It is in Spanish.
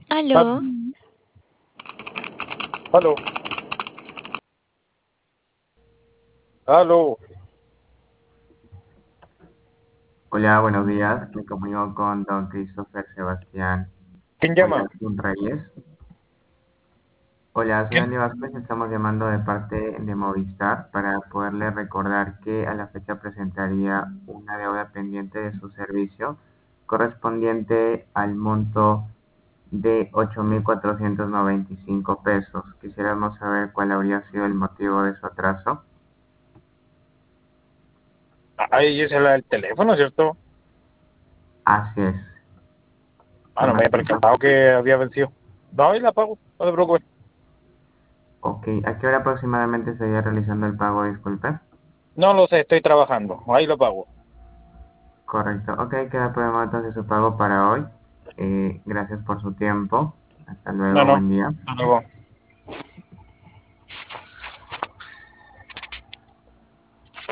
Aló, Aló, aló. Hola, buenos días. Me comunico con don Christopher Sebastián ¿Quién llama? Oyarzún Reyes. Hola, soy ¿Quién? Andy Vázquez. Estamos llamando de parte de Movistar para poderle recordar que a la fecha presentaría una deuda pendiente de su servicio correspondiente al monto de 8.495 pesos. Quisiéramos saber cuál habría sido el motivo de su atraso. Ahí es la del teléfono, ¿cierto? Así es. No me había Correcto. percatado que había vencido. No, ahí la pago, no te preocupes. Ok, ¿a qué hora aproximadamente estaría realizando el pago? Disculpe. No lo sé, estoy trabajando. Ahí lo pago. Correcto. Ok, queda programado entonces su pago para hoy. Gracias por su tiempo. Hasta No, luego, no. buen día. Hasta luego.